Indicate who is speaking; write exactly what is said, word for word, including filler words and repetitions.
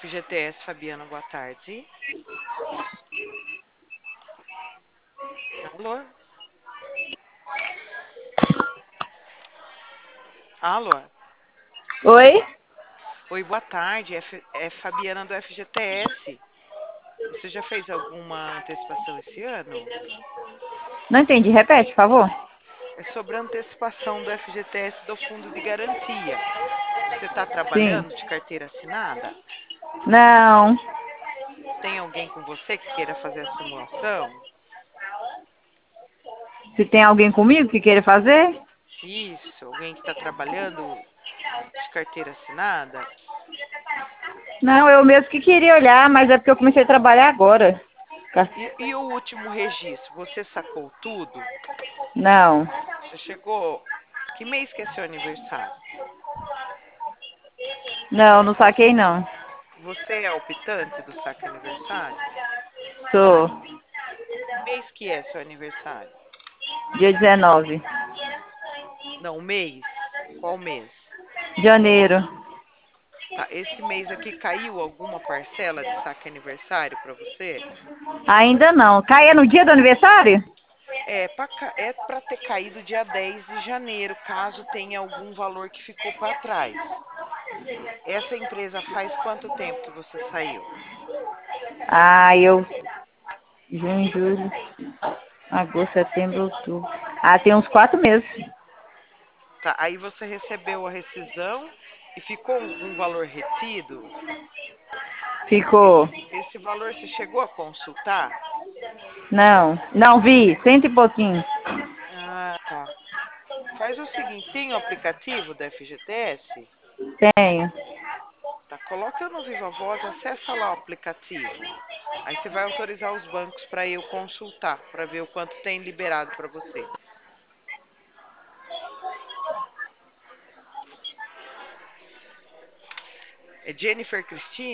Speaker 1: G T S, Fabiana, boa tarde. Alô? Alô?
Speaker 2: Oi?
Speaker 1: Oi, boa tarde. É, F- é Fabiana do F G T S. Você já fez alguma antecipação esse ano?
Speaker 2: Não entendi. Repete, por favor.
Speaker 1: É sobre a antecipação do F G T S do Fundo de Garantia. Você está
Speaker 2: Sim.
Speaker 1: trabalhando de carteira assinada?
Speaker 2: Não.
Speaker 1: Tem alguém com você que queira fazer a simulação?
Speaker 2: Se tem alguém comigo que queira fazer?
Speaker 1: Isso, alguém que está trabalhando de carteira assinada?
Speaker 2: Não, eu mesmo que queria olhar, mas é porque eu comecei a trabalhar agora. Ca-
Speaker 1: E, e o último registro, você sacou tudo?
Speaker 2: Não.
Speaker 1: Você chegou. Que mês que é seu aniversário?
Speaker 2: Não, não saquei não.
Speaker 1: Você é optante do saque aniversário?
Speaker 2: Sou.
Speaker 1: Que mês que é seu aniversário?
Speaker 2: Dia dezenove.
Speaker 1: Não, mês. Qual mês?
Speaker 2: Janeiro.
Speaker 1: Tá, esse mês aqui caiu alguma parcela de saque aniversário para você?
Speaker 2: Ainda não. Caia no dia do aniversário?
Speaker 1: É para é para ter caído dia dez de janeiro, caso tenha algum valor que ficou para trás. Essa empresa faz quanto tempo que você saiu?
Speaker 2: Ah, eu... Junho, julho, agosto, setembro, outubro. Ah, tem uns quatro meses.
Speaker 1: Tá, aí você recebeu a rescisão e ficou algum valor retido?
Speaker 2: Ficou.
Speaker 1: Esse valor você chegou a consultar?
Speaker 2: Não. Não vi. Cento e pouquinho.
Speaker 1: Ah, tá. Faz o seguinte, tem o aplicativo da F G T S?
Speaker 2: Tenho.
Speaker 1: Tá, coloca no Viva Voz, acessa lá o aplicativo. Aí você vai autorizar os bancos para eu consultar, para ver o quanto tem liberado para você. É Jennifer Cristina?